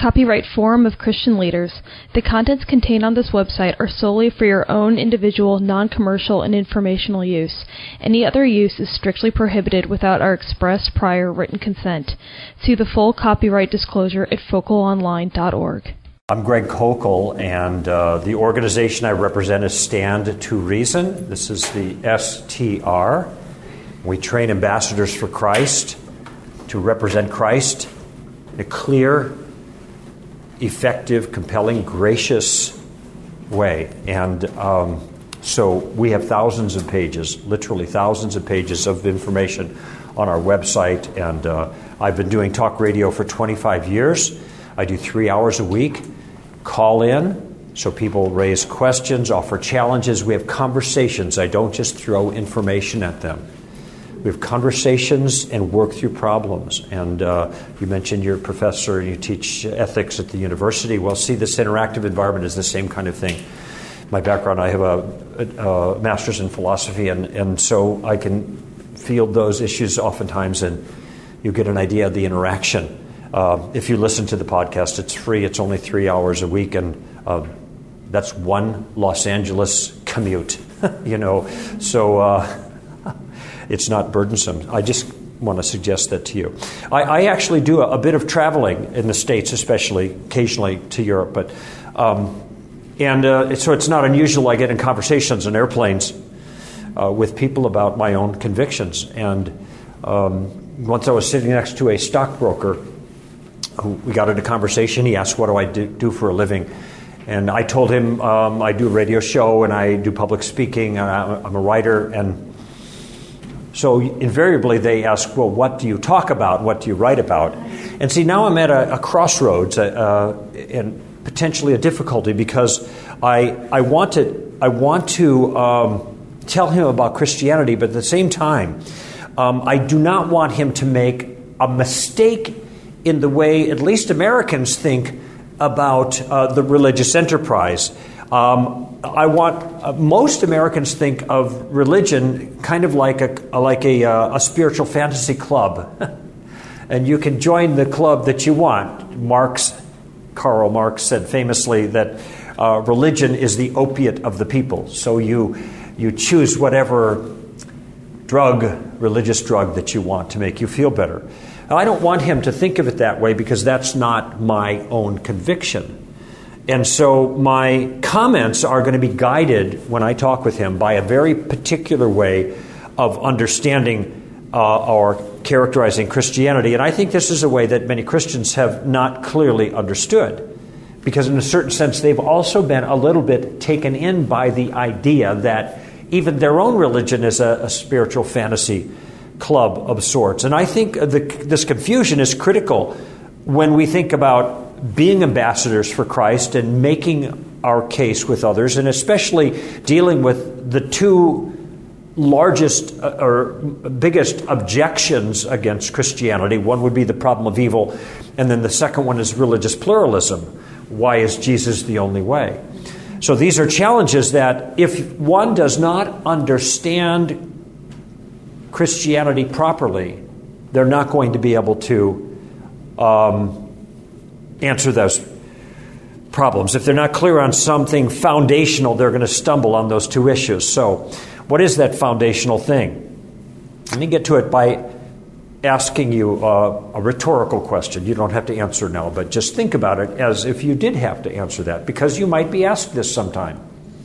copyright Forum of Christian Leaders. The contents contained on this website are solely for your own individual, non-commercial, and informational use. Any other use is strictly prohibited without our express prior written consent. See the full copyright disclosure at focalonline.org. I'm Greg Kokel, and the organization I represent is Stand to Reason. This is the STR. We train ambassadors for Christ to represent Christ in a clear, effective, compelling, gracious way. And so we have thousands of pages, literally thousands of pages of information on our website. And I've been doing talk radio for 25 years. I do 3 hours a week. Call in so people raise questions, offer challenges. We have conversations. I don't just throw information at them. We have conversations and work through problems. And you mentioned you're a professor and you teach ethics at the university. Well, see, this interactive environment is the same kind of thing. My background, I have a master's in philosophy, and so I can field those issues oftentimes, and you get an idea of the interaction. If you listen to the podcast, it's free. It's only 3 hours a week, and that's one Los Angeles commute, So it's not burdensome. I just want to suggest that to you. I actually do a bit of traveling in the States, especially occasionally to Europe, but so it's not unusual. I get in conversations on airplanes with people about my own convictions. And once I was sitting next to a stockbroker who we got into conversation. He asked, what do I do for a living? And I told him I do a radio show and I do public speaking. And I'm a writer. And so invariably they ask, well, what do you talk about? What do you write about? And see, now I'm at a crossroads and potentially a difficulty, because I want to tell him about Christianity, but at the same time, I do not want him to make a mistake in the way at least Americans think about the religious enterprise. Most Americans think of religion kind of like a spiritual fantasy club, and you can join the club that you want. Karl Marx said famously that religion is the opiate of the people. So you choose whatever religious drug that you want to make you feel better. I don't want him to think of it that way, because that's not my own conviction. And so my comments are going to be guided when I talk with him by a very particular way of understanding or characterizing Christianity. And I think this is a way that many Christians have not clearly understood, because in a certain sense they've also been a little bit taken in by the idea that even their own religion is a spiritual fantasy club of sorts. And I think this confusion is critical when we think about being ambassadors for Christ and making our case with others, and especially dealing with the two largest or biggest objections against Christianity. One would be the problem of evil, and then the second one is religious pluralism. Why is Jesus the only way? So these are challenges that if one does not understand Christianity properly, they're not going to be able to answer those problems. If they're not clear on something foundational, they're going to stumble on those two issues. So what is that foundational thing? Let me get to it by asking you a rhetorical question. You don't have to answer now, but just think about it as if you did have to answer that, because you might be asked this sometime.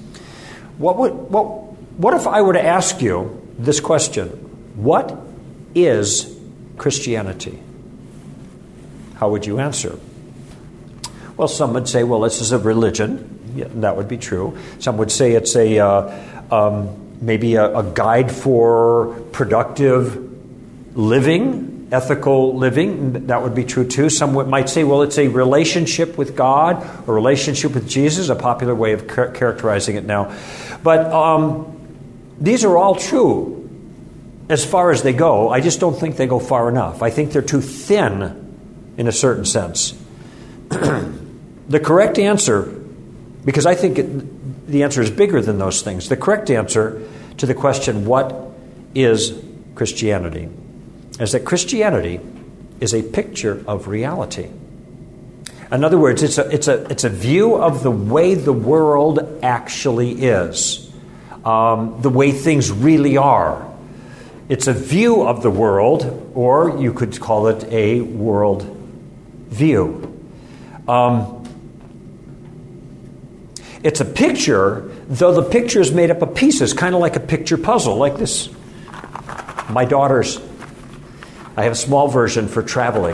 What if I were to ask you this question? What is Christianity? How would you answer? Well, some would say, well, this is a religion. Yeah, that would be true. Some would say it's maybe a guide for productive living, ethical living. That would be true too. Some might say, well, it's a relationship with God, a relationship with Jesus, a popular way of characterizing it now. But these are all true as far as they go. I just don't think they go far enough. I think they're too thin in a certain sense. The correct answer, because I think the answer is bigger than those things, the correct answer to the question, what is Christianity, is that Christianity is a picture of reality. In other words, it's a view of the way the world actually is, the way things really are. It's a view of the world, or you could call it a world view. It's a picture, though the picture is made up of pieces, kind of like a picture puzzle, like this. My daughter's, I have a small version for traveling.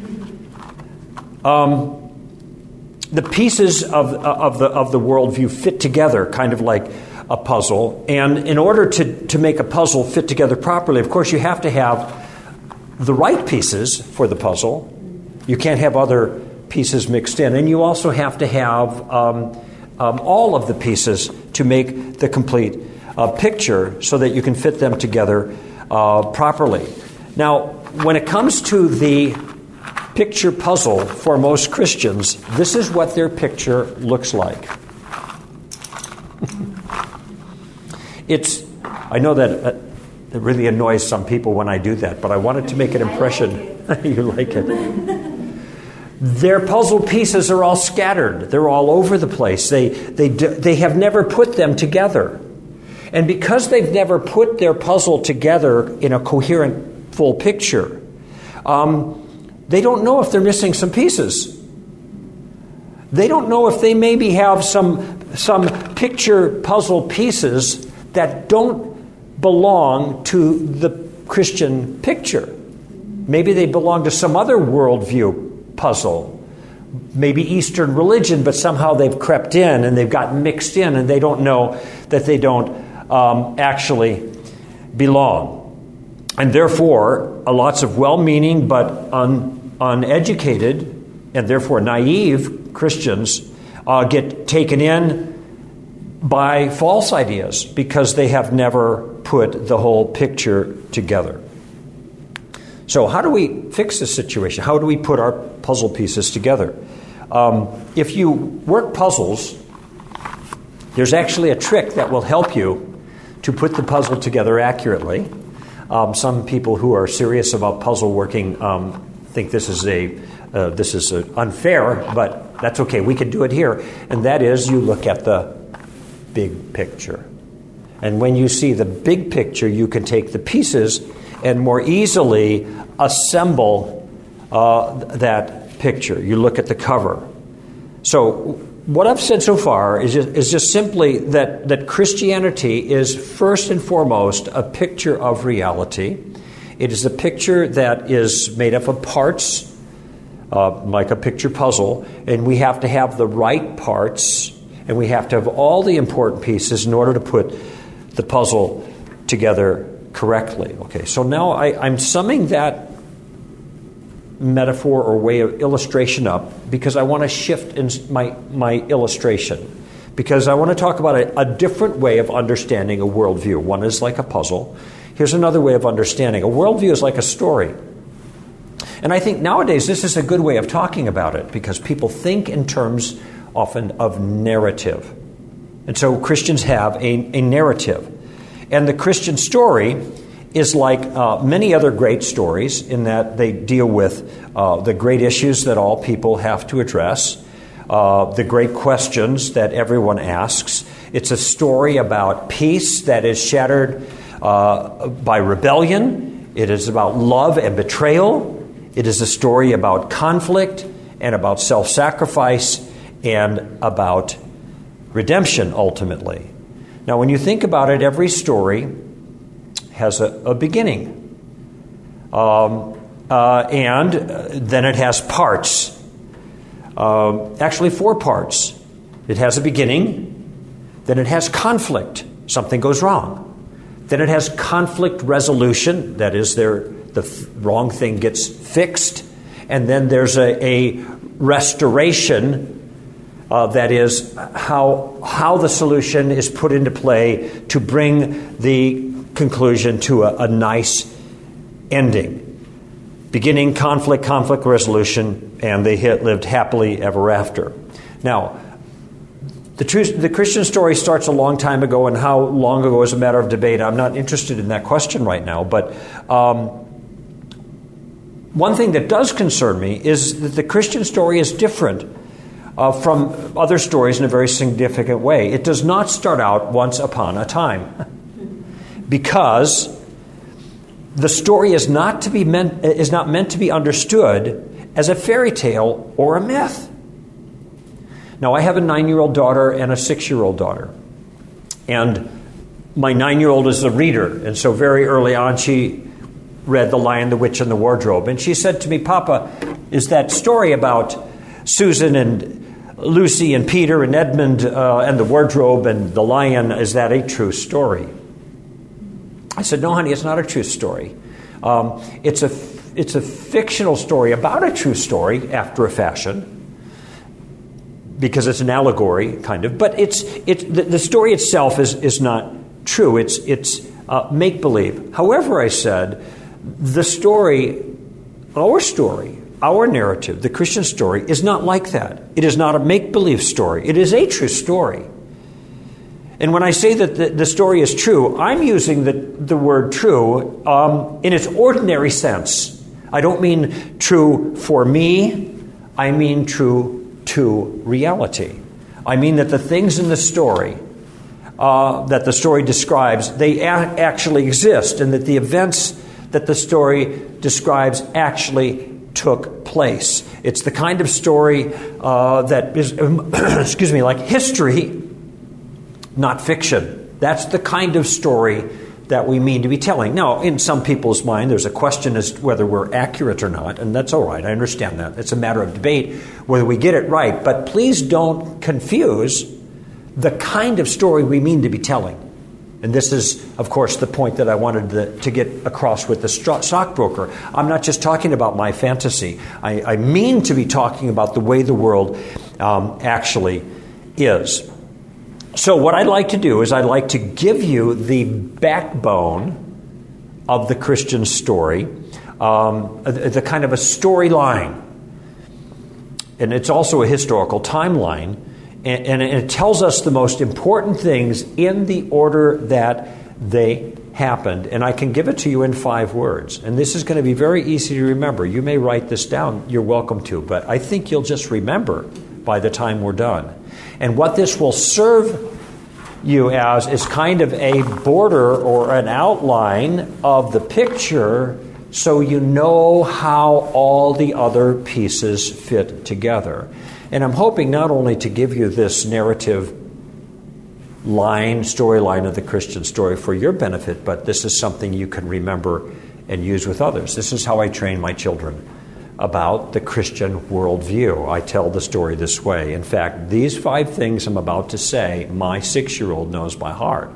The pieces of the worldview fit together, kind of like a puzzle. And in order to make a puzzle fit together properly, of course, you have to have the right pieces for the puzzle. You can't have other pieces mixed in. And you also have to have all of the pieces to make the complete picture so that you can fit them together properly. Now, when it comes to the picture puzzle for most Christians, this is what their picture looks like. I know that it really annoys some people when I do that, but I wanted to make an impression. You like it. Their puzzle pieces are all scattered. They're all over the place. They have never put them together. And because they've never put their puzzle together in a coherent, full picture, they don't know if they're missing some pieces. They don't know if they maybe have some picture puzzle pieces that don't belong to the Christian picture. Maybe they belong to some other worldview puzzle. Maybe Eastern religion, but somehow they've crept in and they've gotten mixed in and they don't know that they don't actually belong. And therefore, lots of well-meaning but uneducated and therefore naive Christians get taken in by false ideas because they have never put the whole picture together. So how do we fix this situation? How do we put our puzzle pieces together? If you work puzzles, there's actually a trick that will help you to put the puzzle together accurately. Some people who are serious about puzzle working think this is unfair, but that's okay. We can do it here. And that is, you look at the big picture. And when you see the big picture, you can take the pieces and more easily assemble that picture. You look at the cover. So what I've said so far is just simply that Christianity is first and foremost a picture of reality. It is a picture that is made up of parts, like a picture puzzle, and we have to have the right parts, and we have to have all the important pieces in order to put the puzzle together correctly. Okay, so now I'm summing that metaphor or way of illustration up because I want to shift in my illustration, because I want to talk about a different way of understanding a worldview. One is like a puzzle. Here's another way of understanding. A worldview is like a story. And I think nowadays this is a good way of talking about it because people think in terms often of narrative. And so Christians have a narrative. And the Christian story is like many other great stories in that they deal with the great issues that all people have to address, the great questions that everyone asks. It's a story about peace that is shattered by rebellion. It is about love and betrayal. It is a story about conflict and about self-sacrifice and about redemption, ultimately. Now, when you think about it, every story has a beginning. And then it has parts. Actually, 4 parts. It has a beginning. Then it has conflict. Something goes wrong. Then it has conflict resolution. That is, the wrong thing gets fixed. And then there's a restoration. That is how the solution is put into play to bring the conclusion to a nice ending. Beginning, conflict resolution, and they lived happily ever after. Now, the Christian story starts a long time ago, and how long ago is a matter of debate. I'm not interested in that question right now, but one thing that does concern me is that the Christian story is different from other stories in a very significant way. It does not start out once upon a time, because the story is not meant to be understood as a fairy tale or a myth. Now, I have a 9-year-old daughter and a 6-year-old daughter, and my 9-year-old is a reader, and so very early on she read The Lion, the Witch, and the Wardrobe, and she said to me, "Papa, is that story about Susan and Lucy and Peter and Edmund and the wardrobe and the lion, is that a true story?" I said, "No, honey, it's not a true story. It's a fictional story about a true story after a fashion, because it's an allegory, kind of. But the story itself is not true. It's make-believe. However," I said, "the story, our narrative, the Christian story, is not like that. It is not a make-believe story. It is a true story. And when I say that the story is true, I'm using the word true in its ordinary sense. I don't mean true for me. I mean true to reality. I mean that the things in the story that the story describes, they actually exist, and that the events that the story describes actually took place. It's the kind of story that is, like history, not fiction. That's the kind of story that we mean to be telling. Now, in some people's mind, there's a question as to whether we're accurate or not, and that's all right. I understand that. It's a matter of debate whether we get it right. But please don't confuse the kind of story we mean to be telling. And this is, of course, the point that I wanted to get across with the stockbroker. I'm not just talking about my fantasy. I mean to be talking about the way the world actually is. So what I'd like to do is I'd like to give you the backbone of the Christian story, the kind of a storyline. And it's also a historical timeline. And it tells us the most important things in the order that they happened. And I can give it to you in 5 words. And this is going to be very easy to remember. You may write this down. You're welcome to. But I think you'll just remember by the time we're done. And what this will serve you as is kind of a border or an outline of the picture, so you know how all the other pieces fit together. And I'm hoping not only to give you this narrative storyline of the Christian story for your benefit, but this is something you can remember and use with others. This is how I train my children about the Christian worldview. I tell the story this way. In fact, these 5 things I'm about to say, my 6-year-old knows by heart.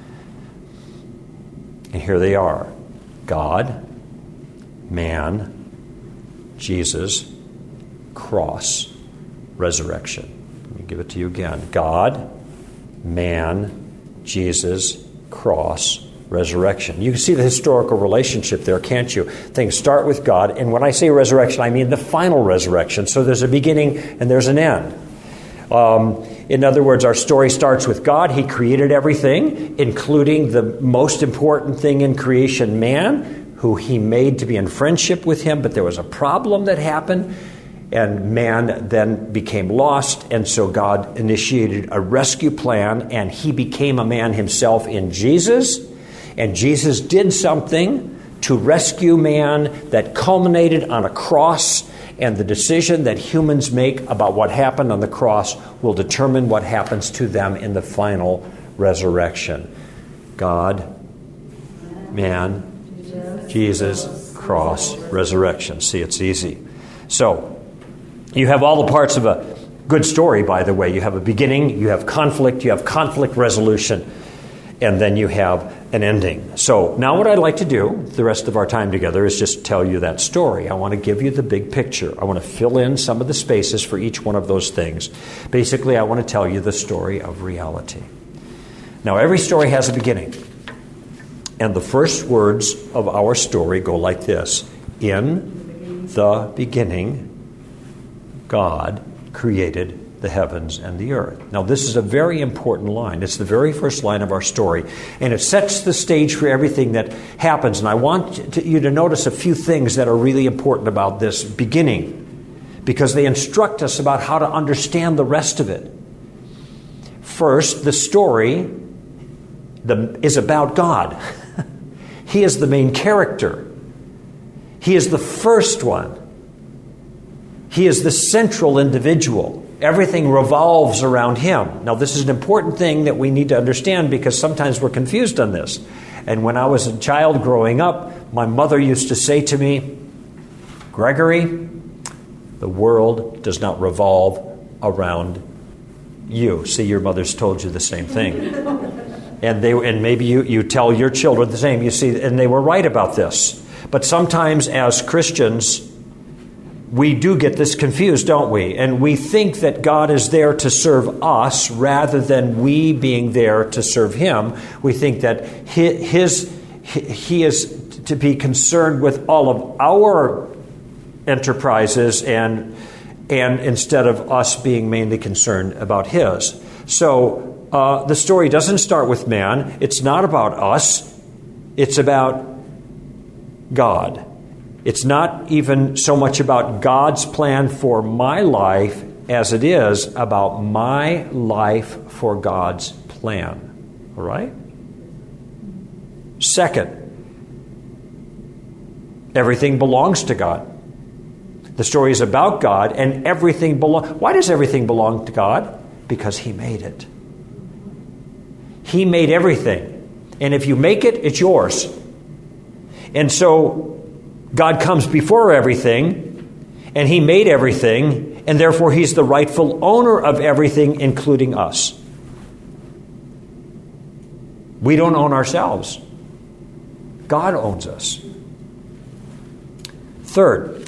And here they are: God, man, Jesus, cross, resurrection. Let me give it to you again. God, man, Jesus, cross, resurrection. You can see the historical relationship there, can't you? Things start with God, and when I say resurrection, I mean the final resurrection. So there's a beginning and there's an end. In other words, our story starts with God. He created everything, including the most important thing in creation, man, who he made to be in friendship with him, but there was a problem that happened, and man then became lost, and so God initiated a rescue plan, and he became a man himself in Jesus. And Jesus did something to rescue man that culminated on a cross, and the decision that humans make about what happened on the cross will determine what happens to them in the final resurrection. God, man, Jesus, cross, resurrection. See, it's easy. So, you have all the parts of a good story, by the way. You have a beginning, you have conflict resolution, and then you have an ending. So now what I'd like to do, the rest of our time together, is just tell you that story. I want to give you the big picture. I want to fill in some of the spaces for each one of those things. Basically, I want to tell you the story of reality. Now, every story has a beginning. And the first words of our story go like this: in the beginning, God created the heavens and the earth. Now, this is a very important line. It's the very first line of our story, and it sets the stage for everything that happens. And I want you to notice a few things that are really important about this beginning, because they instruct us about how to understand the rest of it. First, the story is about God. He is the main character. He is the first one. He is the central individual. Everything revolves around him. Now, this is an important thing that we need to understand, because sometimes we're confused on this. And when I was a child growing up, my mother used to say to me, "Gregory, the world does not revolve around you." See, your mother's told you the same thing. And maybe you tell your children the same. You see, and they were right about this. But sometimes as Christians, we do get this confused, don't we? And we think that God is there to serve us rather than we being there to serve him. We think that he is to be concerned with all of our enterprises and instead of us being mainly concerned about his. So the story doesn't start with man. It's not about us. It's about God. It's not even so much about God's plan for my life as it is about my life for God's plan. All right? Second, everything belongs to God. The story is about God, and everything belongs. Why does everything belong to God? Because he made it. He made everything. And if you make it, it's yours. And so God comes before everything, and he made everything, and therefore he's the rightful owner of everything, including us. We don't own ourselves. God owns us. Third,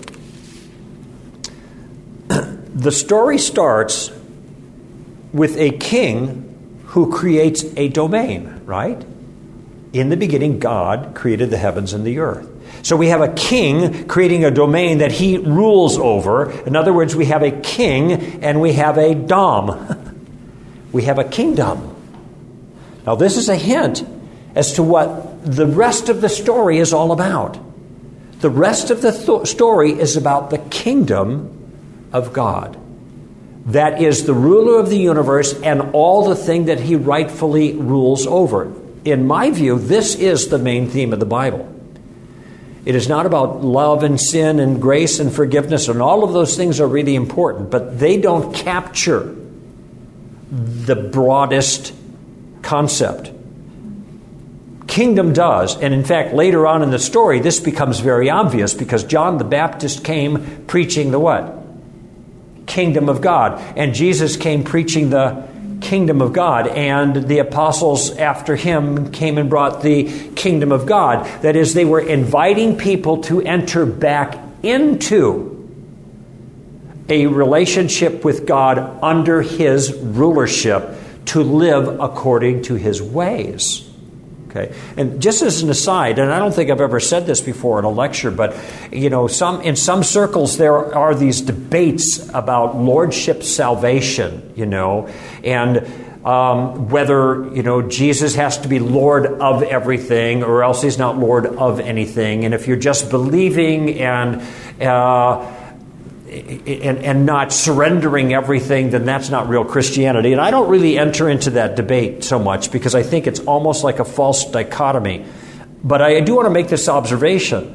the story starts with a king who creates a domain, right? In the beginning, God created the heavens and the earth. So we have a king creating a domain that he rules over. In other words, we have a king and we have a dom. We have a kingdom. Now, this is a hint as to what the rest of the story is all about. The rest of the story is about the kingdom of God. That is the ruler of the universe and all the thing that he rightfully rules over. In my view, this is the main theme of the Bible. It is not about love and sin and grace and forgiveness, and all of those things are really important, but they don't capture the broadest concept. Kingdom does, and in fact, later on in the story, this becomes very obvious because John the Baptist came preaching the what? Kingdom of God. And Jesus came preaching the kingdom of God, and the apostles after him came and brought the kingdom of God. That is, they were inviting people to enter back into a relationship with God under his rulership, to live according to his ways. Okay. And just as an aside, and I don't think I've ever said this before in a lecture, but in some circles there are these debates about lordship salvation, and whether Jesus has to be Lord of everything, or else he's not Lord of anything. And if you're just believing and not surrendering everything, then that's not real Christianity. And I don't really enter into that debate so much because I think it's almost like a false dichotomy. But I do want to make this observation.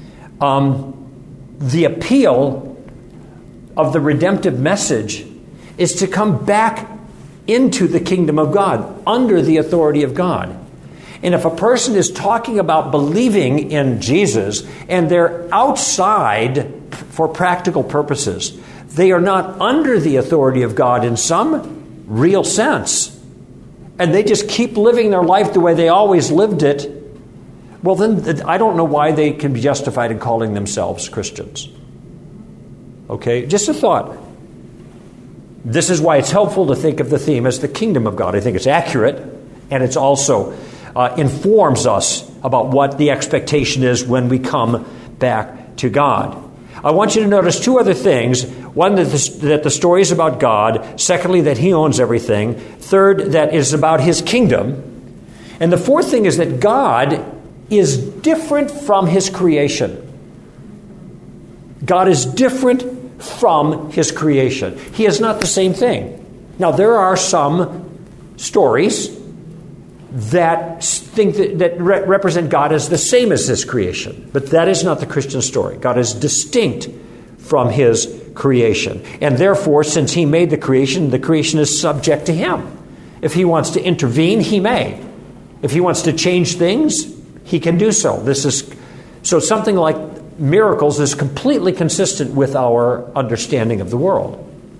The appeal of the redemptive message is to come back into the kingdom of God, under the authority of God. And if a person is talking about believing in Jesus and they're outside for practical purposes, they are not under the authority of God in some real sense, and they just keep living their life the way they always lived it, well, then I don't know why they can be justified in calling themselves Christians. Okay, just a thought. This is why it's helpful to think of the theme as the kingdom of God. I think it's accurate, and it's also informs us about what the expectation is when we come back to God. I want you to notice two other things. One, that the story is about God. Secondly, that he owns everything. Third, that it is about his kingdom. And the fourth thing is that God is different from his creation. God is different from his creation. He is not the same thing. Now, there are some stories that represent God as the same as his creation. But that is not the Christian story. God is distinct from his creation. And therefore, since he made the creation is subject to him. If he wants to intervene, he may. If he wants to change things, he can do so. So something like miracles is completely consistent with our understanding of the world.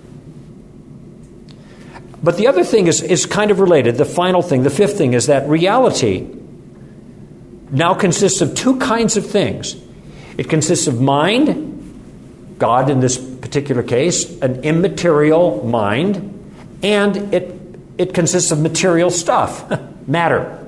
But the other thing is kind of related. The final thing, the fifth thing, is that reality now consists of two kinds of things. It consists of mind, God in this particular case, an immaterial mind, and it consists of material stuff, matter.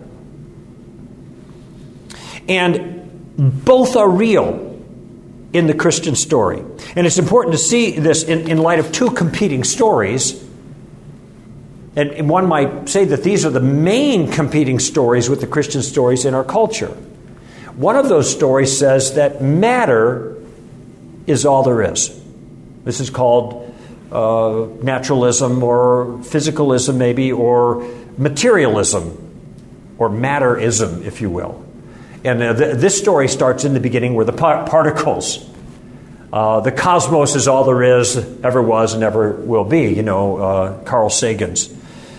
And both are real in the Christian story. And it's important to see this in light of two competing stories. And one might say that these are the main competing stories with the Christian stories in our culture. One of those stories says that matter is all there is. This is called naturalism or physicalism maybe, or materialism, or matterism, if you will. And this story starts in the beginning where the particles. The cosmos is all there is, ever was, and ever will be. Carl Sagan's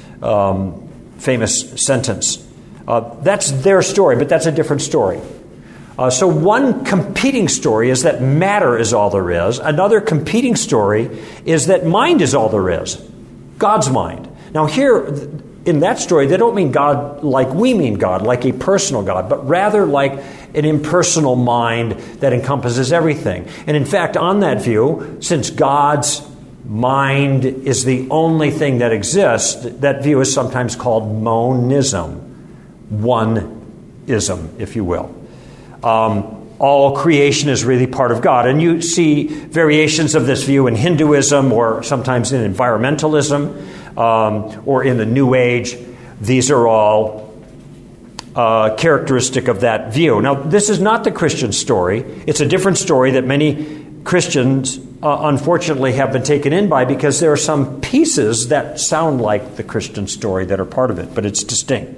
famous sentence. That's their story, but that's a different story. So one competing story is that matter is all there is. Another competing story is that mind is all there is. God's mind. Now here, in that story, they don't mean God like we mean God, like a personal God, but rather like an impersonal mind that encompasses everything. And in fact, on that view, since God's mind is the only thing that exists, that view is sometimes called monism, one-ism, if you will. All creation is really part of God. And you see variations of this view in Hinduism, or sometimes in environmentalism, or in the New Age. These are all characteristic of that view. Now, this is not the Christian story. It's a different story that many Christians, unfortunately, have been taken in by, because there are some pieces that sound like the Christian story that are part of it, but it's distinct.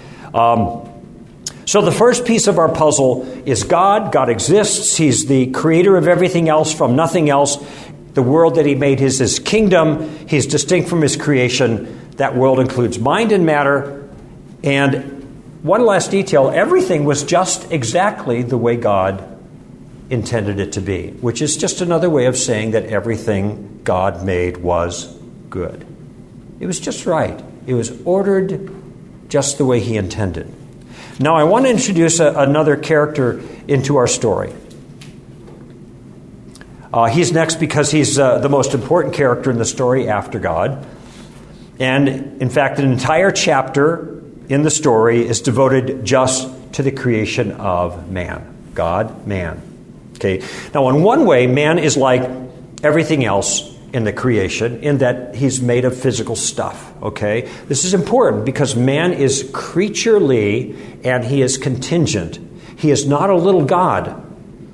So the first piece of our puzzle is God. God exists. He's the creator of everything else from nothing else. The world that he made is his kingdom. He's distinct from his creation. That world includes mind and matter. And one last detail, everything was just exactly the way God intended it to be, which is just another way of saying that everything God made was good. It was just right. It was ordered just the way he intended. Now, I want to introduce another character into our story. He's next because he's the most important character in the story after God. And, in fact, an entire chapter in the story is devoted just to the creation of man. God, man. Okay. Now, in one way, man is like everything else in the creation, in that he's made of physical stuff. Okay? This is important because man is creaturely and he is contingent. He is not a little God.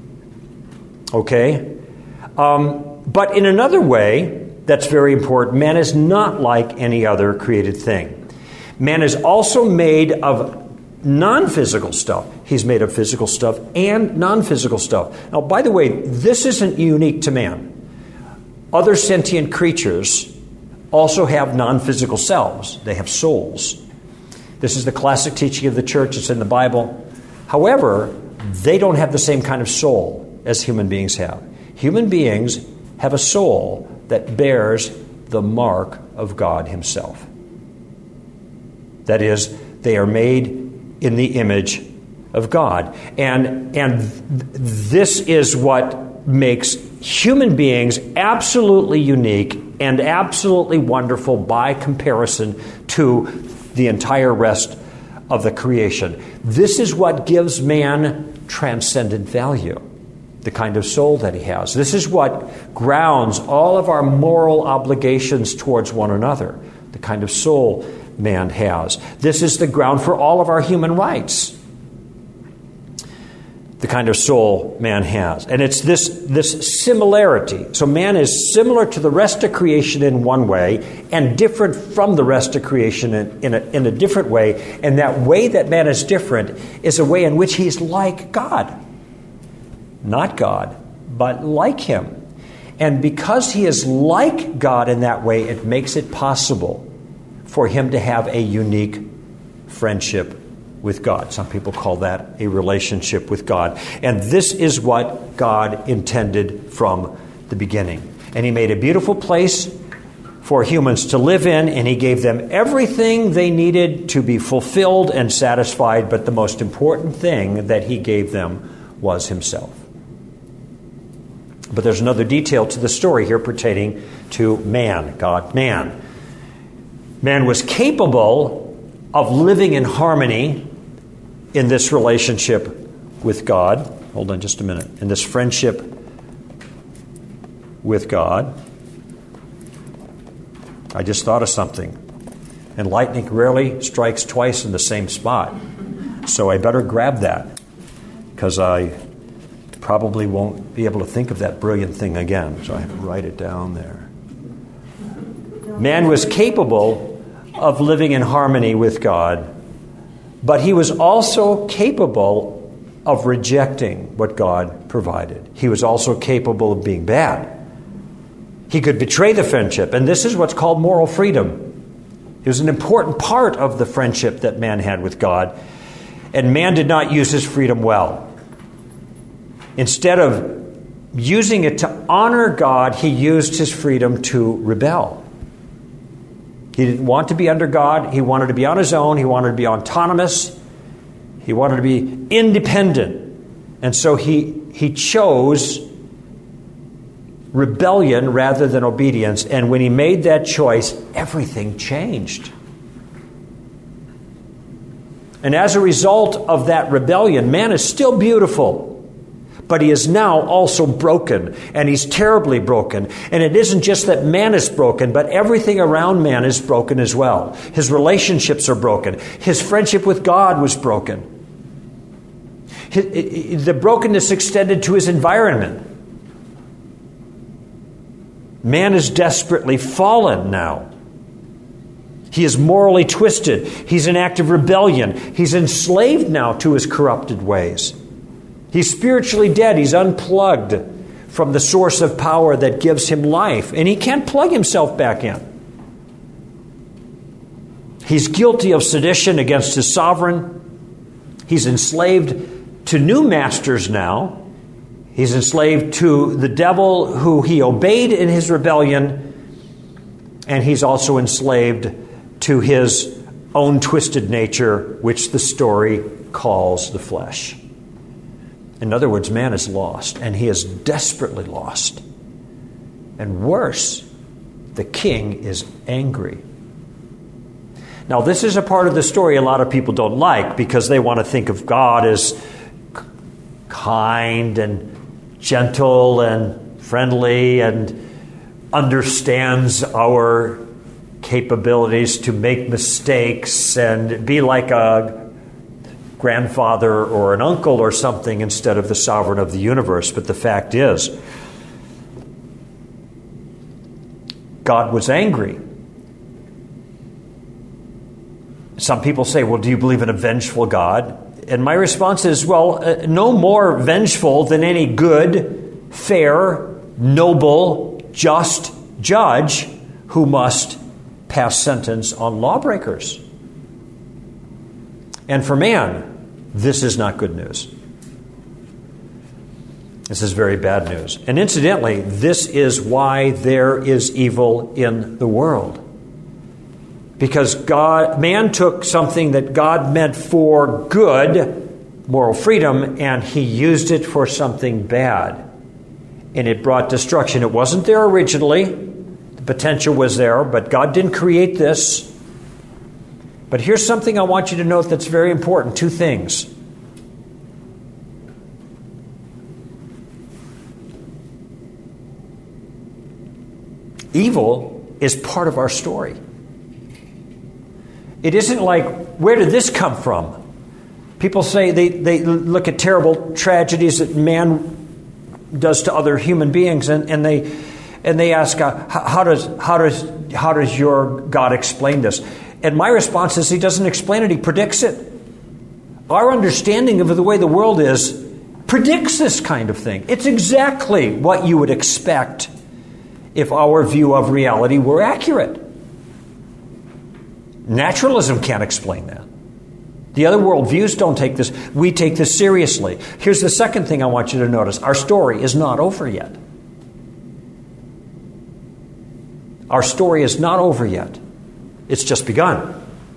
Okay? But in another way, that's very important, man is not like any other created thing. Man is also made of non-physical stuff. He's made of physical stuff and non-physical stuff. Now, by the way, this isn't unique to man. Other sentient creatures also have non-physical selves. They have souls. This is the classic teaching of the church. It's in the Bible. However, they don't have the same kind of soul as human beings have. Human beings have a soul that bears the mark of God himself. That is, they are made in the image of God. And this is what makes human beings absolutely unique and absolutely wonderful by comparison to the entire rest of the creation. This is what gives man transcendent value. the kind of soul that he has. This is what grounds all of our moral obligations towards one another, the kind of soul man has. This is the ground for all of our human rights, the kind of soul man has. And it's this similarity. So man is similar to the rest of creation in one way and different from the rest of creation in a different way. And that way that man is different is a way in which he's like God. Not God, but like him. And because he is like God in that way, it makes it possible for him to have a unique friendship with God. Some people call that a relationship with God. And this is what God intended from the beginning. And he made a beautiful place for humans to live in, and he gave them everything they needed to be fulfilled and satisfied. But the most important thing that he gave them was himself. But there's another detail to the story here pertaining to man, God, man. Man was capable of living in harmony in this relationship with God. Hold on just a minute. In this friendship with God. I just thought of something. And lightning rarely strikes twice in the same spot. So I better grab that, because I probably won't be able to think of that brilliant thing again. So I have to write it down there. Man was capable of living in harmony with God, but he was also capable of rejecting what God provided. He was also capable of being bad. He could betray the friendship, and this is what's called moral freedom. It was an important part of the friendship that man had with God, and man did not use his freedom well. Instead of using it to honor God, he used his freedom to rebel. He didn't want to be under God. He wanted to be on his own. He wanted to be autonomous. He wanted to be independent. And so he chose rebellion rather than obedience. And when he made that choice, everything changed. And as a result of that rebellion, man is still beautiful. But he is now also broken, and he's terribly broken. And it isn't just that man is broken, but everything around man is broken as well. His relationships are broken. His friendship with God was broken. The brokenness extended to his environment. Man is desperately fallen now. He is morally twisted. He's in active rebellion. He's enslaved now to his corrupted ways. He's spiritually dead. He's unplugged from the source of power that gives him life. And he can't plug himself back in. He's guilty of sedition against his sovereign. He's enslaved to new masters now. He's enslaved to the devil who he obeyed in his rebellion. And he's also enslaved to his own twisted nature, which the story calls the flesh. In other words, man is lost, and he is desperately lost. And worse, the king is angry. Now, this is a part of the story a lot of people don't like, because they want to think of God as kind and gentle and friendly and understands our capabilities to make mistakes and be like a grandfather or an uncle or something instead of the sovereign of the universe. But the fact is, God was angry. Some people say, well, do you believe in a vengeful God? And my response is, well, no more vengeful than any good, fair, noble, just judge who must pass sentence on lawbreakers. And for man, this is not good news. This is very bad news. And incidentally, this is why there is evil in the world. Because man took something that God meant for good, moral freedom, and he used it for something bad. And it brought destruction. It wasn't there originally. The potential was there, but God didn't create this. But here's something I want you to note that's very important. Two things. Evil is part of our story. It isn't like, where did this come from? People say they look at terrible tragedies that man does to other human beings, and they ask, how does your God explain this? And my response is, he doesn't explain it, he predicts it. Our understanding of the way the world is predicts this kind of thing. It's exactly what you would expect if our view of reality were accurate. Naturalism can't explain that. The other worldviews don't take this. We take this seriously. Here's the second thing I want you to notice. Our story is not over yet. Our story is not over yet. It's just begun.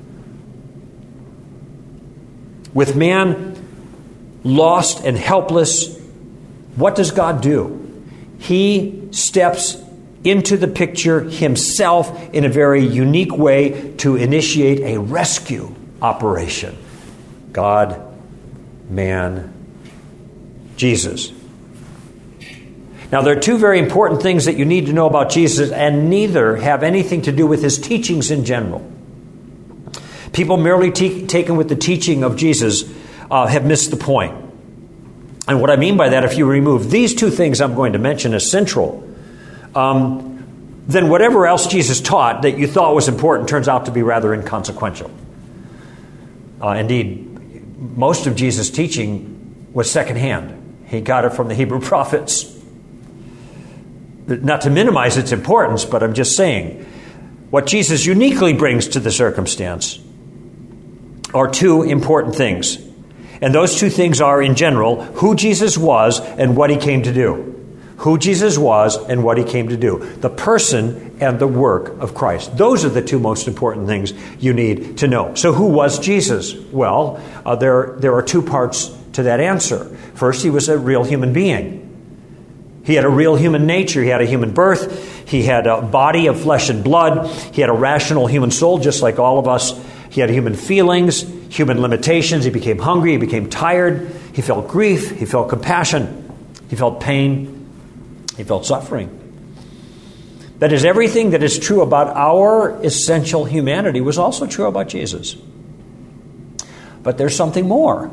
With man lost and helpless, what does God do? He steps into the picture himself in a very unique way to initiate a rescue operation. God, man, Jesus. Now, there are two very important things that you need to know about Jesus, and neither have anything to do with his teachings in general. People merely taken with the teaching of Jesus have missed the point. And what I mean by that, if you remove these two things I'm going to mention as central, then whatever else Jesus taught that you thought was important turns out to be rather inconsequential. Indeed, most of Jesus' teaching was secondhand. He got it from the Hebrew prophets. Not to minimize its importance, but I'm just saying, what Jesus uniquely brings to the circumstance are two important things. And those two things are, in general, who Jesus was and what he came to do. Who Jesus was and what he came to do. The person and the work of Christ. Those are the two most important things you need to know. So who was Jesus? Well, there are two parts to that answer. First, he was a real human being. He had a real human nature. He had a human birth. He had a body of flesh and blood. He had a rational human soul, just like all of us. He had human feelings, human limitations. He became hungry. He became tired. He felt grief. He felt compassion. He felt pain. He felt suffering. That is, everything that is true about our essential humanity was also true about Jesus. But there's something more.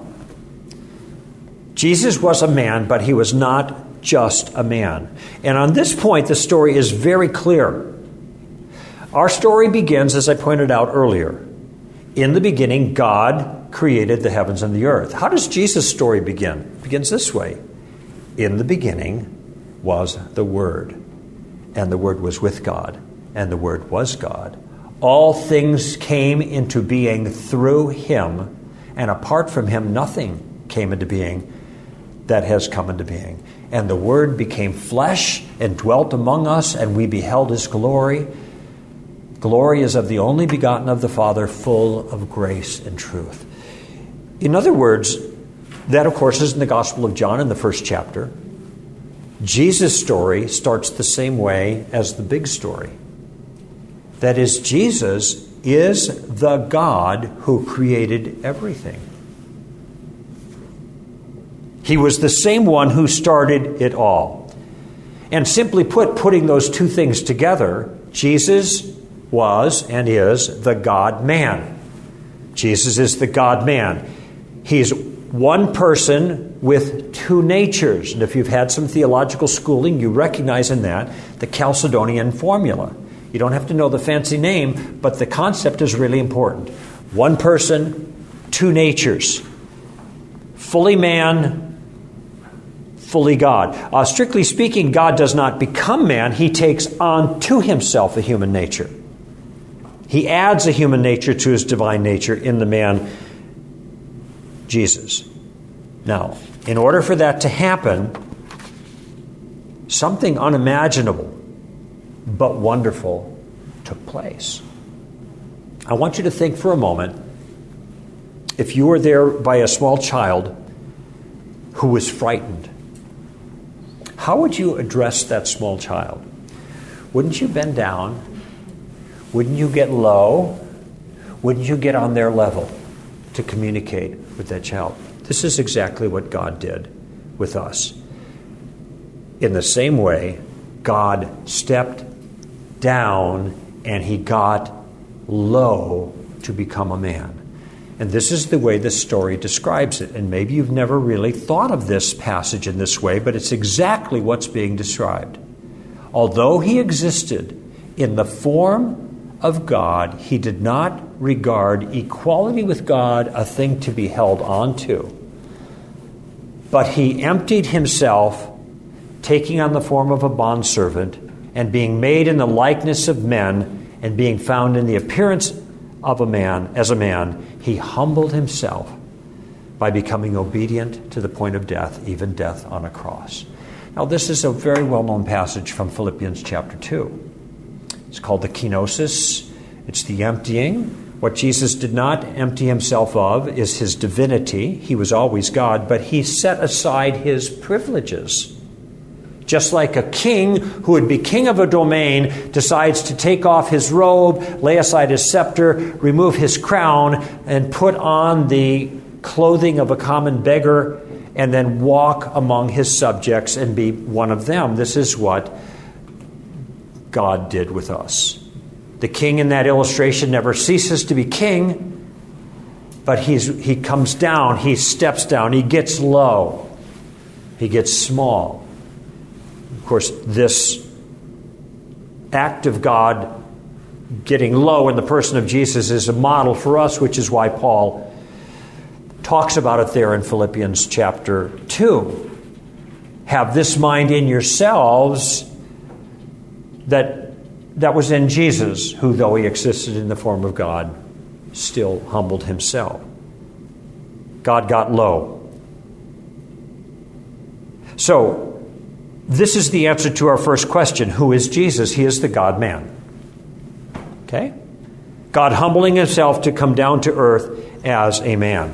Jesus was a man, but he was not just a man. And on this point, the story is very clear. Our story begins, as I pointed out earlier. In the beginning, God created the heavens and the earth. How does Jesus' story begin? It begins this way. In the beginning was the Word, and the Word was with God, and the Word was God. All things came into being through him, and apart from him, nothing came into being that has come into being. And the Word became flesh and dwelt among us, and we beheld his glory. Glory is of the only begotten of the Father, full of grace and truth. In other words, that, of course, is in the Gospel of John in the first chapter. Jesus' story starts the same way as the big story. That is, Jesus is the God who created everything. He was the same one who started it all. And simply put, putting those two things together, Jesus was and is the God-man. Jesus is the God-man. He's one person with two natures. And if you've had some theological schooling, you recognize in that the Chalcedonian formula. You don't have to know the fancy name, but the concept is really important. One person, two natures. Fully man, fully God. Strictly speaking, God does not become man. He takes on to himself a human nature. He adds a human nature to his divine nature in the man Jesus. Now, in order for that to happen, something unimaginable but wonderful took place. I want you to think for a moment, if you were there by a small child who was frightened, how would you address that small child? Wouldn't you bend down? Wouldn't you get low? Wouldn't you get on their level to communicate with that child? This is exactly what God did with us. In the same way, God stepped down and he got low to become a man. And this is the way the story describes it. And maybe you've never really thought of this passage in this way, but it's exactly what's being described. Although he existed in the form of God, he did not regard equality with God a thing to be held on to. But he emptied himself, taking on the form of a bondservant, and being made in the likeness of men, and being found in the appearance of a man, as a man, he humbled himself by becoming obedient to the point of death, even death on a cross. Now, this is a very well-known passage from Philippians chapter 2. It's called the kenosis. It's the emptying. What Jesus did not empty himself of is his divinity. He was always God, but he set aside his privileges. Just like a king who would be king of a domain decides to take off his robe, lay aside his scepter, remove his crown, and put on the clothing of a common beggar, and then walk among his subjects and be one of them. This is what God did with us. The king in that illustration never ceases to be king, but he comes down, he steps down, he gets low, he gets small. Of course, this act of God getting low in the person of Jesus is a model for us, which is why Paul talks about it there in Philippians chapter 2. Have this mind in yourselves that was in Jesus, who, though he existed in the form of God, still humbled himself. God got low. So, this is the answer to our first question. Who is Jesus? He is the God-man. Okay? God humbling himself to come down to earth as a man.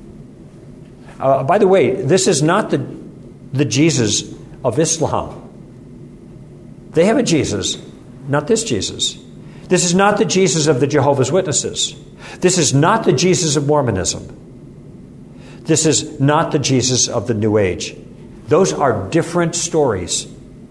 By the way, this is not the Jesus of Islam. They have a Jesus, not this Jesus. This is not the Jesus of the Jehovah's Witnesses. This is not the Jesus of Mormonism. This is not the Jesus of the New Age. Those are different stories.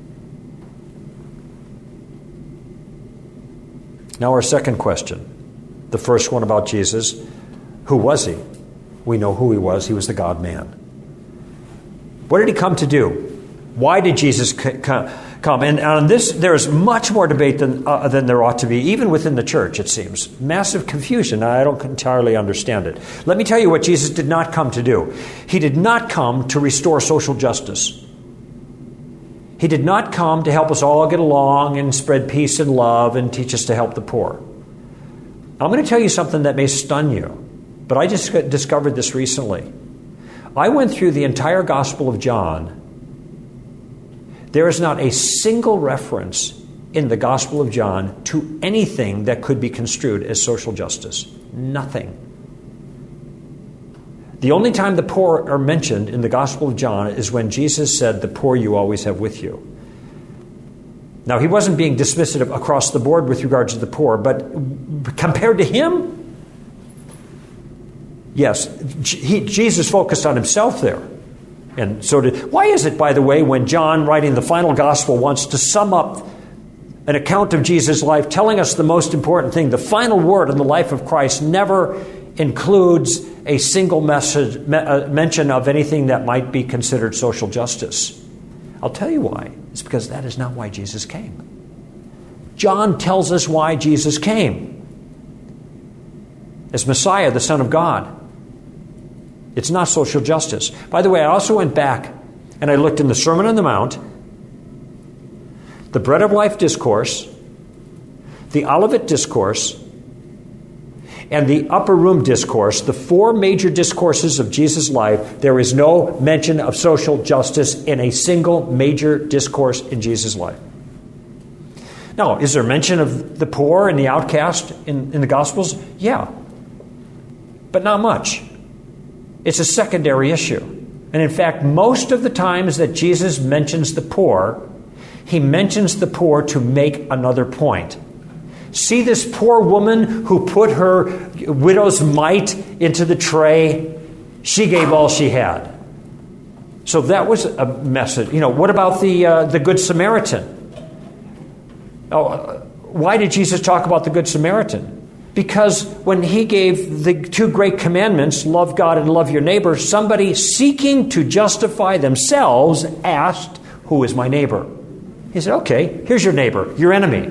Now our second question. The first one about Jesus. Who was he? We know who he was. He was the God-man. What did he come to do? Why did Jesus come? And on this, there is much more debate than there ought to be, even within the church, it seems. Massive confusion. I don't entirely understand it. Let me tell you what Jesus did not come to do. He did not come to restore social justice. He did not come to help us all get along and spread peace and love and teach us to help the poor. I'm going to tell you something that may stun you, but I just discovered this recently. I went through the entire Gospel of John. There is not a single reference in the Gospel of John to anything that could be construed as social justice. Nothing. The only time the poor are mentioned in the Gospel of John is when Jesus said, "The poor you always have with you." Now, he wasn't being dismissive across the board with regard to the poor, but compared to him, yes, Jesus focused on himself there. And so why is it, by the way, when John, writing the final gospel, wants to sum up an account of Jesus' life, telling us the most important thing, the final word in the life of Christ never includes a single mention of anything that might be considered social justice? I'll tell you why. It's because that is not why Jesus came. John tells us why Jesus came. As Messiah, the Son of God. It's not social justice. By the way, I also went back and I looked in the Sermon on the Mount, the Bread of Life Discourse, the Olivet Discourse, and the Upper Room Discourse, the four major discourses of Jesus' life. There is no mention of social justice in a single major discourse in Jesus' life. Now, is there mention of the poor and the outcast in the Gospels? Yeah. But not much. It's a secondary issue. And in fact, most of the times that Jesus mentions the poor, he mentions the poor to make another point. See this poor woman who put her widow's mite into the tray? She gave all she had. So that was a message. What about the Good Samaritan? why did Jesus talk about the Good Samaritan? Because when he gave the two great commandments, love God and love your neighbor, somebody seeking to justify themselves asked, who is my neighbor? He said, okay, here's your neighbor, your enemy.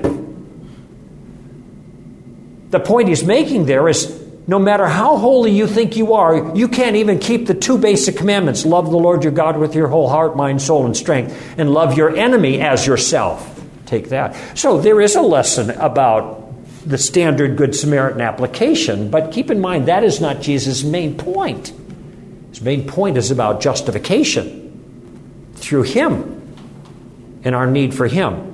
The point he's making there is, no matter how holy you think you are, you can't even keep the two basic commandments. Love the Lord your God with your whole heart, mind, soul, and strength, and love your enemy as yourself. Take that. So there is a lesson about the standard Good Samaritan application, but keep in mind that is not Jesus' main point. His main point is about justification through Him and our need for Him.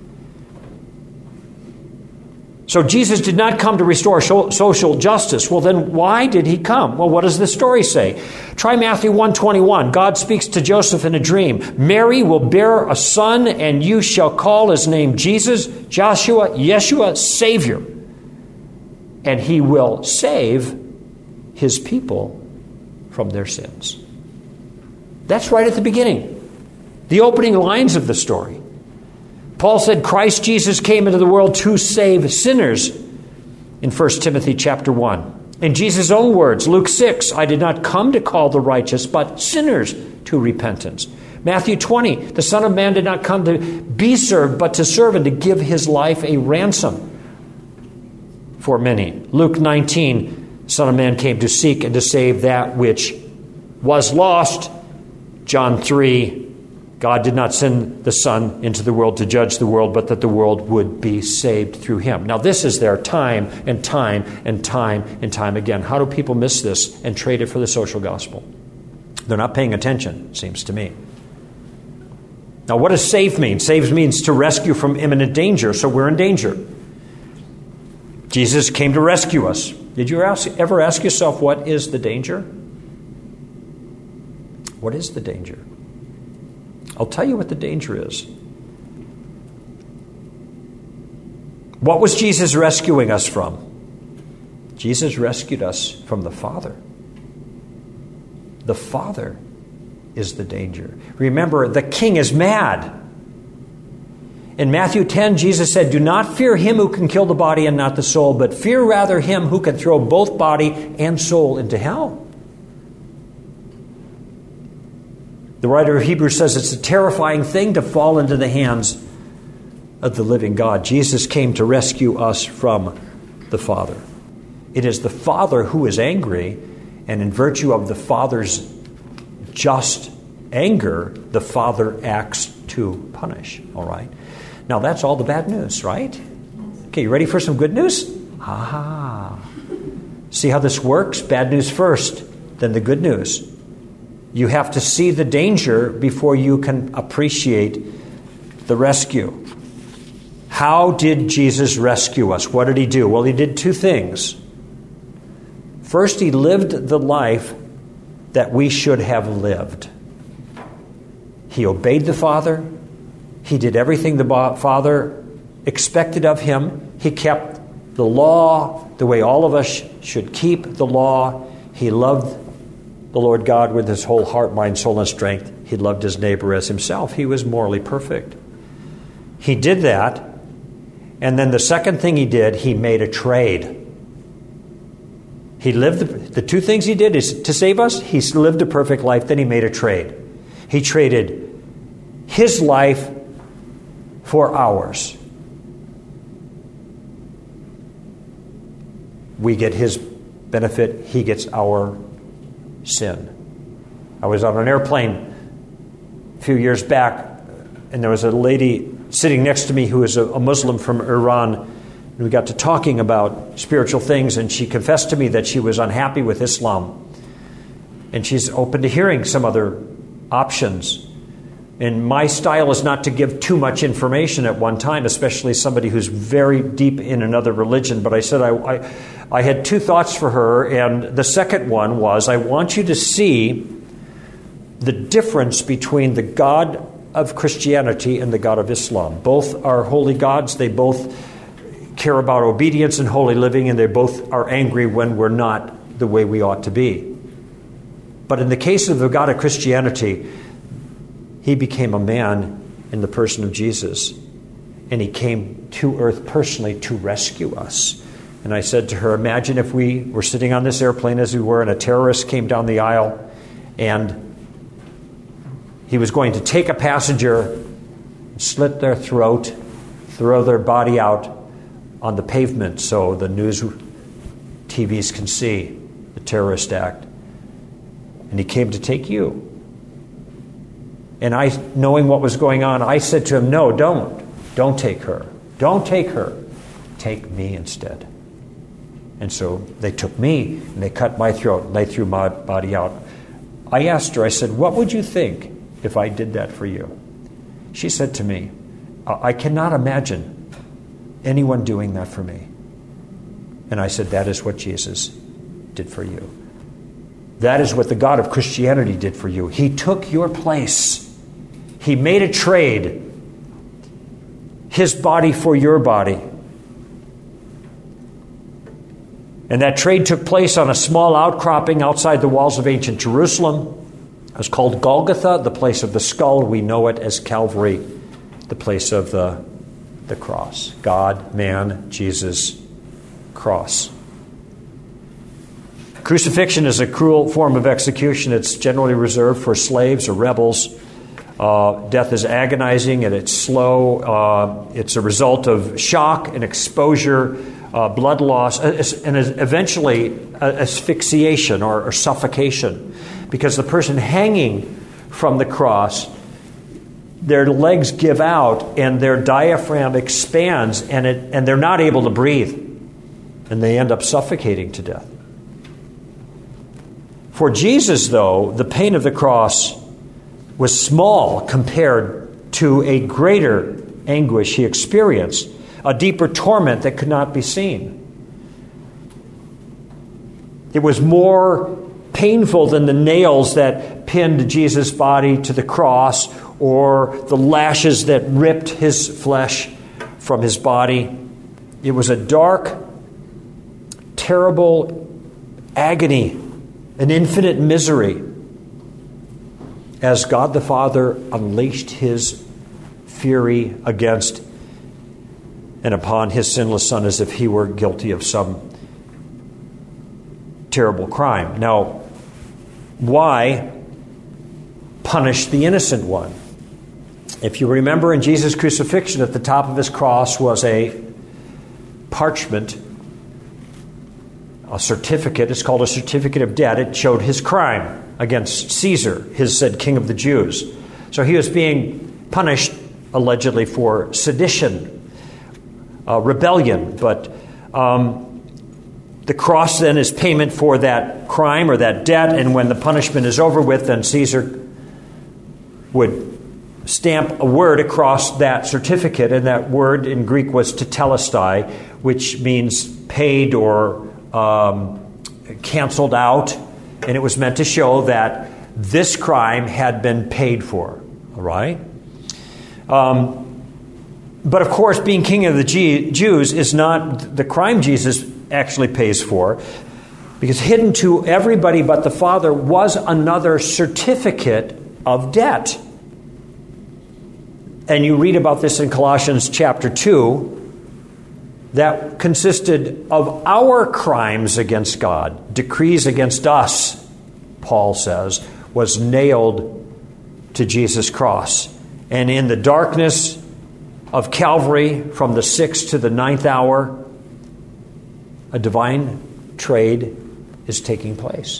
So Jesus did not come to restore social justice. Well, then why did He come? Well, what does the story say? Try Matthew 1:21. God speaks to Joseph in a dream. Mary will bear a son, and you shall call his name Jesus, Joshua, Yeshua, Savior. And He will save His people from their sins. That's right at the beginning. The opening lines of the story. Paul said Christ Jesus came into the world to save sinners in 1 Timothy chapter 1. In Jesus' own words, Luke 6, I did not come to call the righteous, but sinners to repentance. Matthew 20, the Son of Man did not come to be served, but to serve and to give His life a ransom for many. Luke 19, the Son of Man came to seek and to save that which was lost. John 3, God did not send the Son into the world to judge the world, but that the world would be saved through Him. Now, this is there time and time and time and time again. How do people miss this and trade it for the social gospel? They're not paying attention, it seems to me. Now, what does save mean? Save means to rescue from imminent danger, so we're in danger. Jesus came to rescue us. Did you ever ask yourself, what is the danger? What is the danger? I'll tell you what the danger is. What was Jesus rescuing us from? Jesus rescued us from the Father. The Father is the danger. Remember, the king is mad. In Matthew 10, Jesus said, do not fear him who can kill the body and not the soul, but fear rather him who can throw both body and soul into hell. The writer of Hebrews says it's a terrifying thing to fall into the hands of the living God. Jesus came to rescue us from the Father. It is the Father who is angry, and in virtue of the Father's just anger, the Father acts to punish. All right? Now that's all the bad news, right? Okay, you ready for some good news? See how this works? Bad news first, then the good news. You have to see the danger before you can appreciate the rescue. How did Jesus rescue us? What did He do? Well, He did two things. First, He lived the life that we should have lived. He obeyed the Father. He did everything the Father expected of Him. He kept the law the way all of us should keep the law. He loved the Lord God with His whole heart, mind, soul, and strength. He loved His neighbor as Himself. He was morally perfect. He did that. And then the second thing He did, He made a trade. He lived the two things He did is to save us. He lived a perfect life. Then He made a trade. He traded His life for ours. We get His benefit. He gets our sin. I was on an airplane a few years back, and there was a lady sitting next to me who is a Muslim from Iran. And we got to talking about spiritual things, and she confessed to me that she was unhappy with Islam. And she's open to hearing some other options. And my style is not to give too much information at one time, especially somebody who's very deep in another religion. But I said I had two thoughts for her, and the second one was, I want you to see the difference between the God of Christianity and the God of Islam. Both are holy gods. They both care about obedience and holy living, and they both are angry when we're not the way we ought to be. But in the case of the God of Christianity, He became a man in the person of Jesus. and he came to earth personally to rescue us. And I said to her, imagine if we were sitting on this airplane as we were, and a terrorist came down the aisle, and he was going to take a passenger, slit their throat, throw their body out on the pavement so the news TVs can see the terrorist act. And he came to take you. And I, knowing what was going on, I said to him, no, don't take her. Don't take her. Take me instead. And so they took me, and they cut my throat, and they threw my body out. I asked her, I said, what would you think if I did that for you? She said to me, I cannot imagine anyone doing that for me. And I said, that is what Jesus did for you. That is what the God of Christianity did for you. He took your place. He made a trade. His body for your body. And that trade took place on a small outcropping outside the walls of ancient Jerusalem. It was called Golgotha, the place of the skull. We know it as Calvary, the place of the cross. God, man, Jesus, cross. Crucifixion is a cruel form of execution. It's generally reserved for slaves or rebels. Death is agonizing and it's slow. It's a result of shock and exposure, blood loss, and eventually asphyxiation or suffocation. Because the person hanging from the cross, their legs give out and their diaphragm expands and they're not able to breathe. And they end up suffocating to death. For Jesus, though, the pain of the cross was small compared to a greater anguish he experienced, a deeper torment that could not be seen. It was more painful than the nails that pinned Jesus' body to the cross or the lashes that ripped his flesh from his body. It was a dark, terrible agony, an infinite misery, as God the Father unleashed his fury against and upon his sinless Son as if he were guilty of some terrible crime. Now, why punish the innocent one? If you remember, in Jesus' crucifixion, at the top of his cross was a parchment, a certificate. It's called a certificate of debt. It showed his crime against Caesar, his said king of the Jews. So he was being punished allegedly for sedition, rebellion. But the cross then is payment for that crime or that debt. And when the punishment is over with, then Caesar would stamp a word across that certificate. And that word in Greek was tetelestai, which means paid or canceled out. And it was meant to show that this crime had been paid for. All right? But of course, being king of the Jews is not the crime Jesus actually pays for, because hidden to everybody but the Father was another certificate of debt. And you read about this in Colossians chapter 2, that consisted of our crimes against God, decrees against us, Paul says, was nailed to Jesus' cross. And in the darkness of Calvary, from the 6th to the 9th hour, a divine trade is taking place.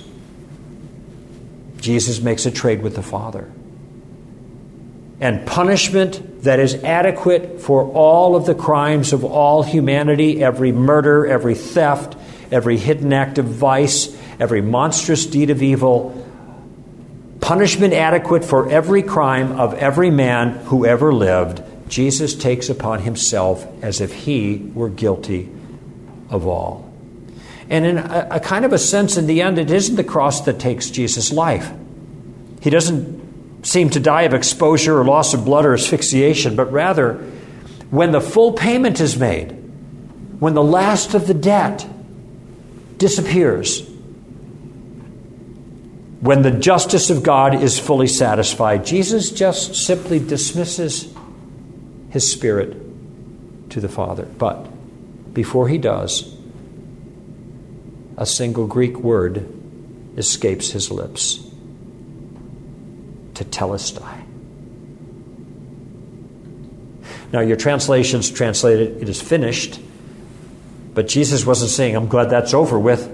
Jesus makes a trade with the Father. And punishment that is adequate for all of the crimes of all humanity, every murder, every theft, every hidden act of vice, every monstrous deed of evil, punishment adequate for every crime of every man who ever lived, Jesus takes upon himself as if he were guilty of all. And in a kind of a sense, in the end, it isn't the cross that takes Jesus' life. He doesn't seem to die of exposure or loss of blood or asphyxiation, but rather, when the full payment is made, when the last of the debt disappears, when the justice of God is fully satisfied, Jesus just simply dismisses his spirit to the Father. But before he does, a single Greek word escapes his lips. Tetelestai. Now your translations translate it, it is finished. But Jesus wasn't saying, I'm glad that's over with.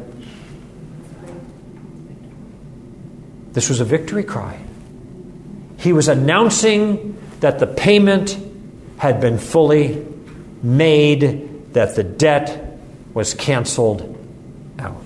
This was a victory cry. He was announcing that the payment had been fully made, that the debt was canceled out.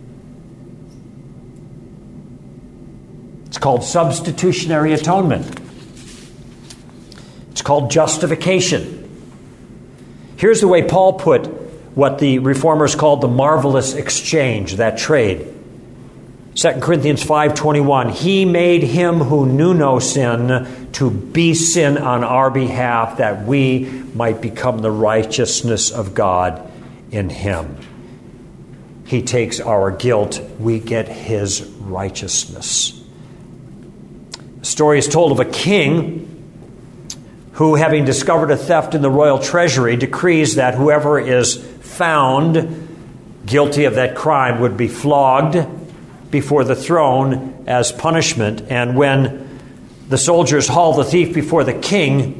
It's called substitutionary atonement. It's called justification. Here's the way Paul put what the Reformers called the marvelous exchange, that trade. 2 Corinthians 5:21, He made him who knew no sin to be sin on our behalf, that we might become the righteousness of God in him. He takes our guilt, we get his righteousness. The story is told of a king who, having discovered a theft in the royal treasury, decrees that whoever is found guilty of that crime would be flogged before the throne as punishment. And when the soldiers haul the thief before the king,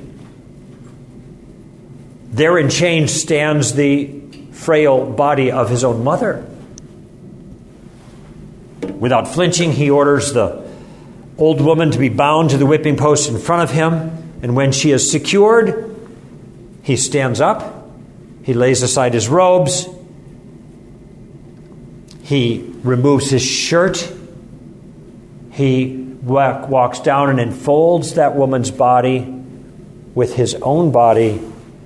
there in chains stands the frail body of his own mother. Without flinching, he orders the old woman to be bound to the whipping post in front of him. And when she is secured, he stands up. He lays aside his robes. He removes his shirt. He walks down and enfolds that woman's body with his own body.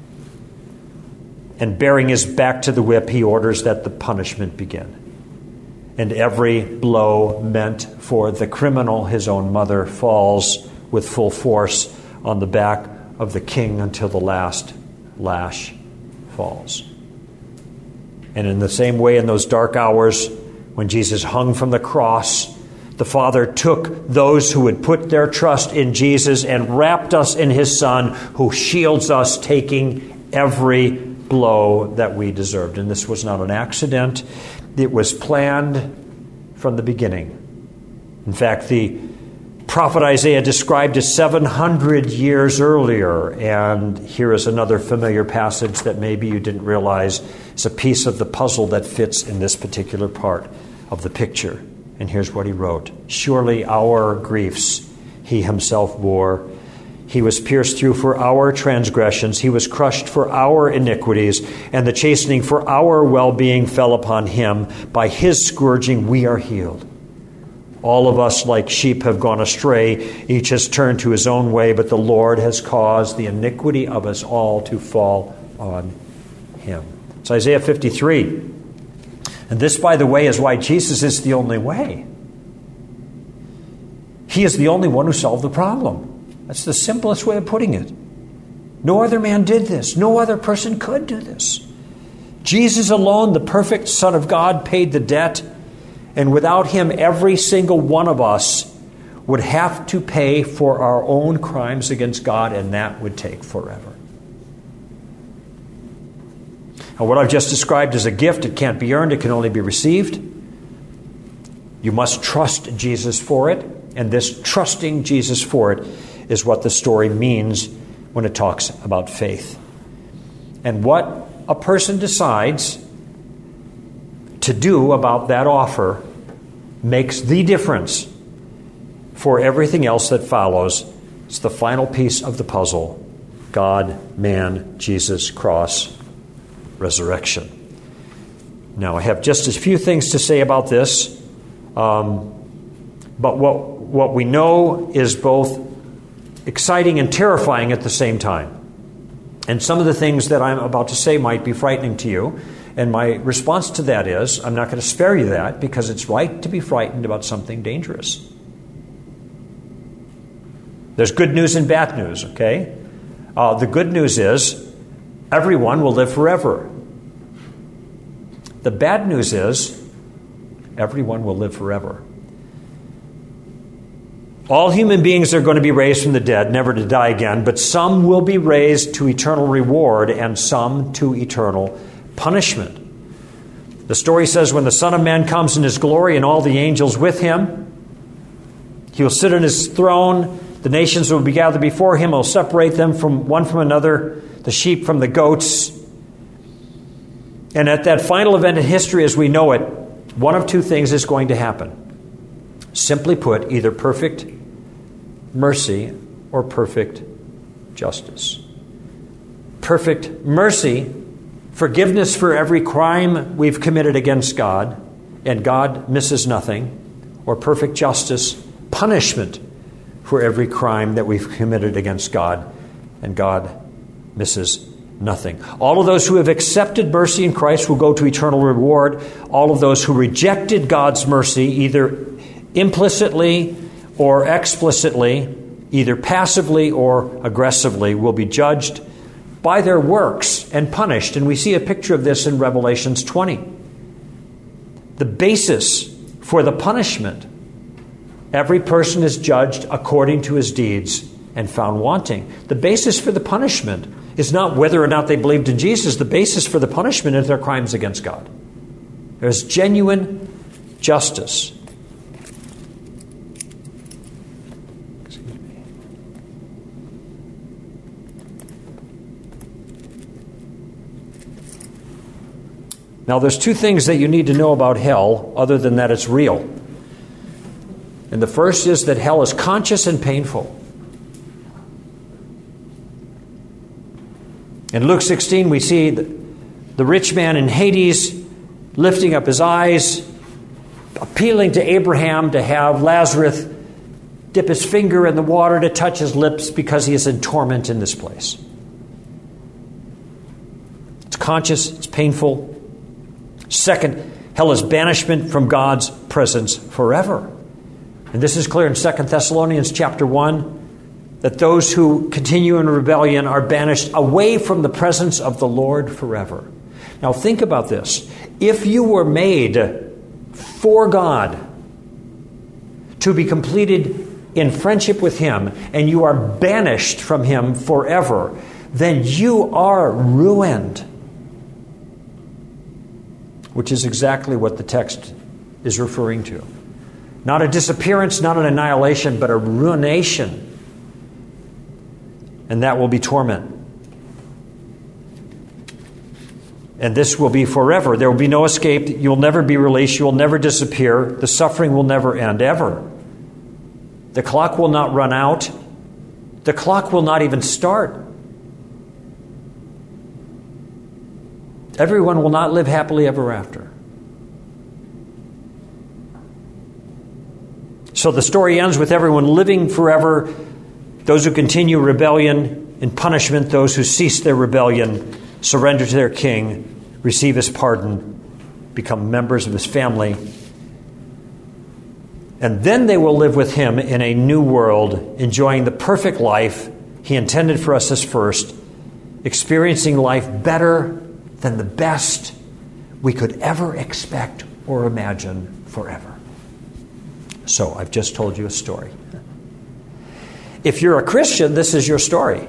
And bearing his back to the whip, he orders that the punishment begin. And every blow meant for the criminal, his own mother, falls with full force on the back of the king until the last lash falls. And in the same way, in those dark hours, when Jesus hung from the cross, the Father took those who would put their trust in Jesus and wrapped us in his Son, who shields us, taking every blow that we deserved. And this was not an accident. It was planned from the beginning. In fact, the prophet Isaiah described it 700 years earlier. And here is another familiar passage that maybe you didn't realize is a piece of the puzzle that fits in this particular part of the picture. And here's what he wrote. Surely our griefs he himself bore. He was pierced through for our transgressions. He was crushed for our iniquities. And the chastening for our well-being fell upon him. By his scourging we are healed. All of us like sheep have gone astray. Each has turned to his own way, but the Lord has caused the iniquity of us all to fall on him. It's Isaiah 53. And this, by the way, is why Jesus is the only way. He is the only one who solved the problem. That's the simplest way of putting it. No other man did this. No other person could do this. Jesus alone, the perfect Son of God, paid the debt. And without him, every single one of us would have to pay for our own crimes against God, and that would take forever. Now, what I've just described is a gift. It can't be earned. It can only be received. You must trust Jesus for it. And this trusting Jesus for it is what the story means when it talks about faith. And what a person decides to do about that offer makes the difference for everything else that follows. It's the final piece of the puzzle. God, man, Jesus, cross, resurrection. Now, I have just a few things to say about this. But what we know is both exciting and terrifying at the same time. And some of the things that I'm about to say might be frightening to you. And my response to that is, I'm not going to spare you that, because it's right to be frightened about something dangerous. There's good news and bad news, okay? The good news is, everyone will live forever. The bad news is, everyone will live forever. All human beings are going to be raised from the dead, never to die again, but some will be raised to eternal reward and some to eternal punishment. The story says when the Son of Man comes in his glory and all the angels with him, he will sit on his throne. The nations will be gathered before him. He'll separate them one from another, the sheep from the goats. And at that final event in history as we know it, one of two things is going to happen. Simply put, either perfect mercy or perfect justice. Perfect mercy, forgiveness for every crime we've committed against God, and God misses nothing. Or perfect justice, punishment for every crime that we've committed against God, and God misses nothing. All of those who have accepted mercy in Christ will go to eternal reward. All of those who rejected God's mercy, either implicitly or explicitly, either passively or aggressively, will be judged by their works and punished. And we see a picture of this in Revelations 20. The basis for the punishment: every person is judged according to his deeds and found wanting. The basis for the punishment is not whether or not they believed in Jesus. The basis for the punishment is their crimes against God. There's genuine justice. Now, there's two things that you need to know about hell other than that it's real. And the first is that hell is conscious and painful. In Luke 16, we see the rich man in Hades lifting up his eyes, appealing to Abraham to have Lazarus dip his finger in the water to touch his lips because he is in torment in this place. It's conscious, it's painful. Second, hell is banishment from God's presence forever. And this is clear in 2 Thessalonians chapter 1, that those who continue in rebellion are banished away from the presence of the Lord forever. Now think about this. If you were made for God to be completed in friendship with Him, and you are banished from Him forever, then you are ruined. Which is exactly what the text is referring to. Not a disappearance, not an annihilation, but a ruination. And that will be torment. And this will be forever. There will be no escape. You'll never be released. You will never disappear. The suffering will never end, ever. The clock will not run out. The clock will not even start. Everyone will not live happily ever after. So the story ends with everyone living forever. Those who continue rebellion in punishment, those who cease their rebellion, surrender to their king, receive his pardon, become members of his family. And then they will live with him in a new world, enjoying the perfect life he intended for us as first, experiencing life better than the best we could ever expect or imagine forever. So I've just told you a story. If you're a Christian, this is your story.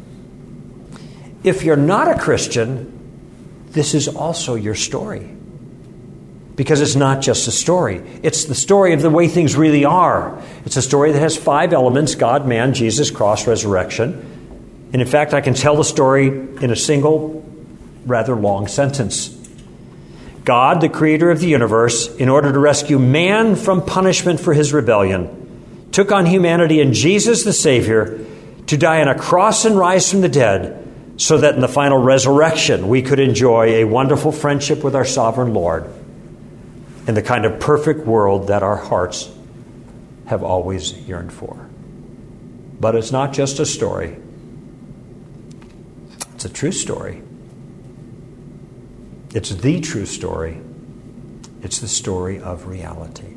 If you're not a Christian, this is also your story. Because it's not just a story. It's the story of the way things really are. It's a story that has 5 elements: God, man, Jesus, cross, resurrection. And in fact, I can tell the story in a single, rather long sentence. God, the creator of the universe, in order to rescue man from punishment for his rebellion, took on humanity in Jesus the Savior to die on a cross and rise from the dead, so that in the final resurrection we could enjoy a wonderful friendship with our sovereign Lord in the kind of perfect world that our hearts have always yearned for. But it's not just a story. It's a true story. It's the true story. It's the story of reality.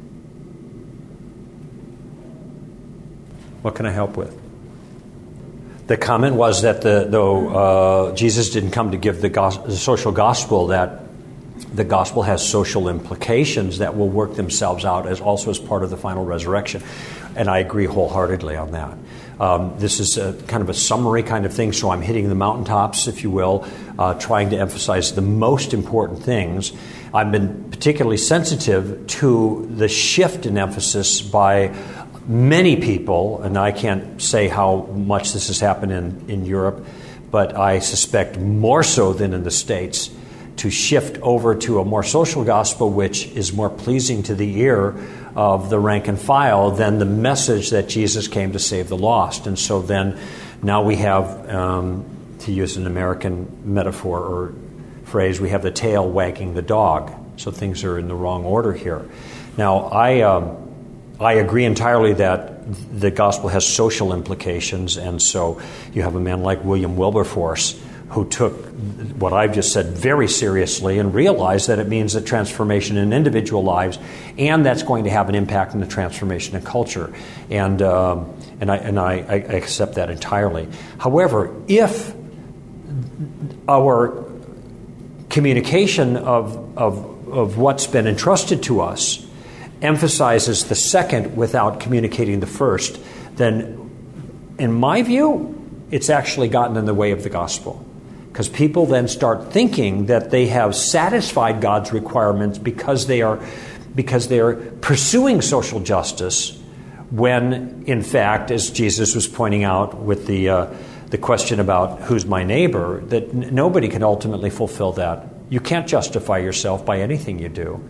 What can I help with? The comment was that though Jesus didn't come to give the social gospel, that the gospel has social implications that will work themselves out as part of the final resurrection. And I agree wholeheartedly on that. This is kind of a summary kind of thing, so I'm hitting the mountaintops, if you will, trying to emphasize the most important things. I've been particularly sensitive to the shift in emphasis by many people, and I can't say how much this has happened in Europe, but I suspect more so than in the States, to shift over to a more social gospel, which is more pleasing to the ear of the rank and file than the message that Jesus came to save the lost. And so then now we have, to use an American metaphor or phrase, we have the tail wagging the dog. So things are in the wrong order here. Now, I agree entirely that the gospel has social implications, and so you have a man like William Wilberforce who took what I've just said very seriously and realized that it means a transformation in individual lives, and that's going to have an impact on the transformation in culture. And I accept that entirely. However, if our communication of what's been entrusted to us emphasizes the second without communicating the first, then in my view, it's actually gotten in the way of the gospel. Because people then start thinking that they have satisfied God's requirements because they are pursuing social justice, when in fact, as Jesus was pointing out with the question about who's my neighbor, that nobody can ultimately fulfill that. You can't justify yourself by anything you do.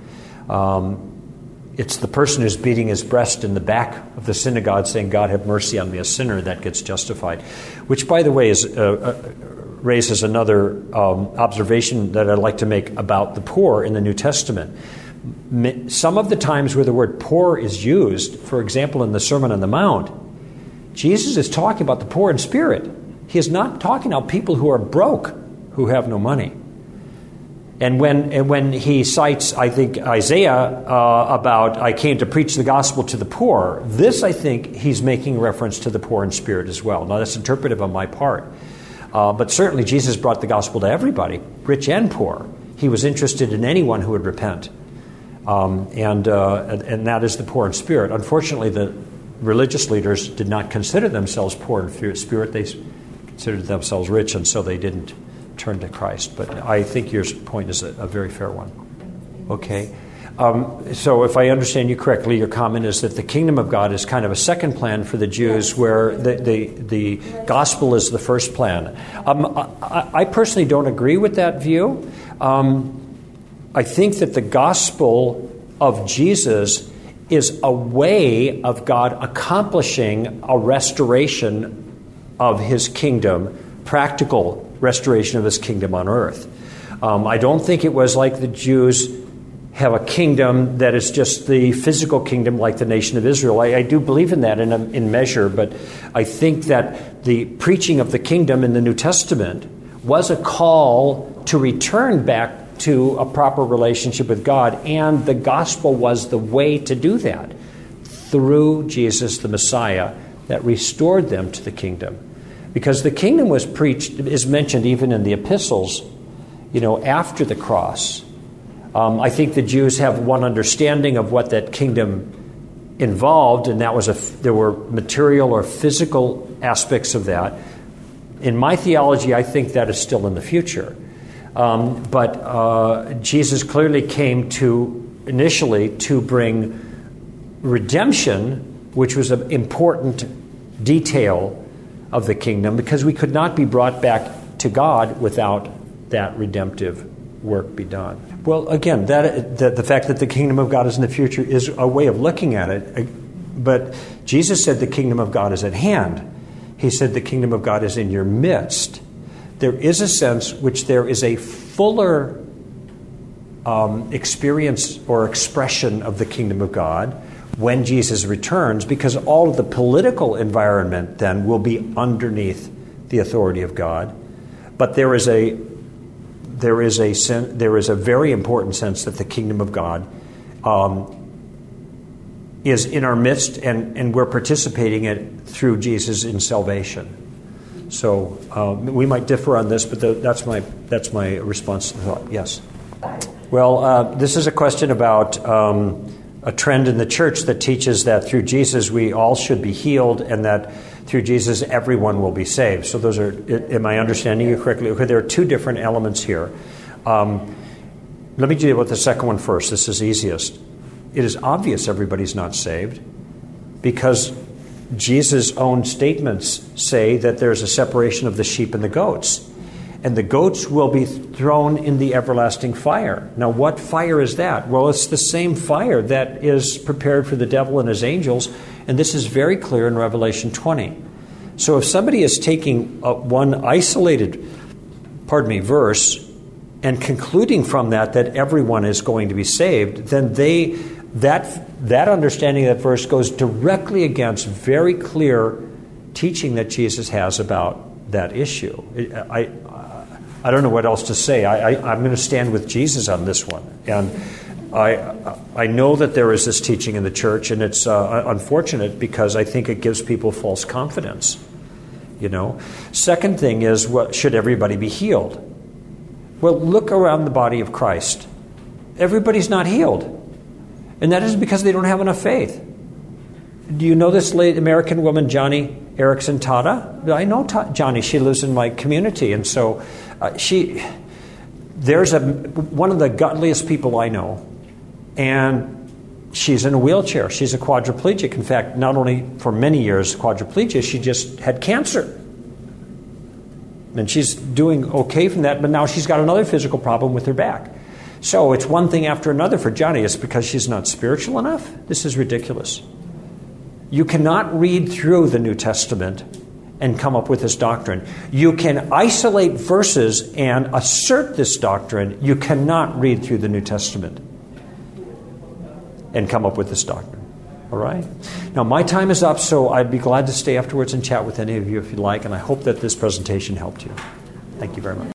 It's the person who's beating his breast in the back of the synagogue saying, "God, have mercy on me, a sinner," that gets justified. Which, by the way, raises another observation that I'd like to make about the poor in the New Testament. Some of the times where the word poor is used, for example, in the Sermon on the Mount, Jesus is talking about the poor in spirit. He is not talking about people who are broke, who have no money. And when he cites, I think, Isaiah about, "I came to preach the gospel to the poor," this, I think, he's making reference to the poor in spirit as well. Now, that's interpretive on my part. But certainly Jesus brought the gospel to everybody, rich and poor. He was interested in anyone who would repent. And that is the poor in spirit. Unfortunately, the religious leaders did not consider themselves poor in spirit. They considered themselves rich, and so they didn't turn to Christ. But I think your point is a very fair one. Okay. So if I understand you correctly, your comment is that the kingdom of God is kind of a second plan for the Jews, where the gospel is the first plan. I personally don't agree with that view. I think that the gospel of Jesus is a way of God accomplishing a restoration of his kingdom, practical restoration of his kingdom on earth. I don't think it was like the Jews have a kingdom that is just the physical kingdom like the nation of Israel. I do believe in that in measure, but I think that the preaching of the kingdom in the New Testament was a call to return back to a proper relationship with God, and the gospel was the way to do that through Jesus the Messiah that restored them to the kingdom. Because the kingdom was preached, is mentioned even in the epistles, after the cross. I think the Jews have one understanding of what that kingdom involved, and that was there were material or physical aspects of that. In my theology, I think that is still in the future. But Jesus clearly came initially to bring redemption, which was an important detail of the kingdom, because we could not be brought back to God without that redemptive work be done. Well, again, the fact that the kingdom of God is in the future is a way of looking at it. But Jesus said the kingdom of God is at hand. He said the kingdom of God is in your midst. There is a sense which there is a fuller experience or expression of the kingdom of God when Jesus returns, because all of the political environment then will be underneath the authority of God. But there is a very important sense that the kingdom of God is in our midst, and we're participating in it through Jesus in salvation. So we might differ on this, but that's my response to the thought. Yes. Well, this is a question about a trend in the church that teaches that through Jesus we all should be healed and that through Jesus everyone will be saved. So those are, am I understanding you correctly? Okay, there are two different elements here. Let me deal with the second one first. This is easiest. It is obvious everybody's not saved because Jesus' own statements say that there's a separation of the sheep and the goats. And the goats will be thrown in the everlasting fire. Now, what fire is that? Well, it's the same fire that is prepared for the devil and his angels, and this is very clear in Revelation 20. So if somebody is taking one isolated, verse and concluding from that everyone is going to be saved, then that understanding of that verse goes directly against very clear teaching that Jesus has about that issue. I don't know what else to say. I'm going to stand with Jesus on this one. And I know that there is this teaching in the church, and it's unfortunate because I think it gives people false confidence. Second thing is, should everybody be healed? Well, look around the body of Christ. Everybody's not healed. And that is because they don't have enough faith. Do you know this late American woman, Joni Eareckson Tada? I know Joni. She lives in my community. And so there's one of the godliest people I know. And she's in a wheelchair. She's a quadriplegic. In fact, not only for many years quadriplegic, she just had cancer. And she's doing okay from that, but now she's got another physical problem with her back. So it's one thing after another for Joni. It's because she's not spiritual enough? This is ridiculous. You cannot read through the New Testament and come up with this doctrine. You can isolate verses and assert this doctrine. You cannot read through the New Testament and come up with this doctrine. All right? Now, my time is up, so I'd be glad to stay afterwards and chat with any of you if you'd like, and I hope that this presentation helped you. Thank you very much.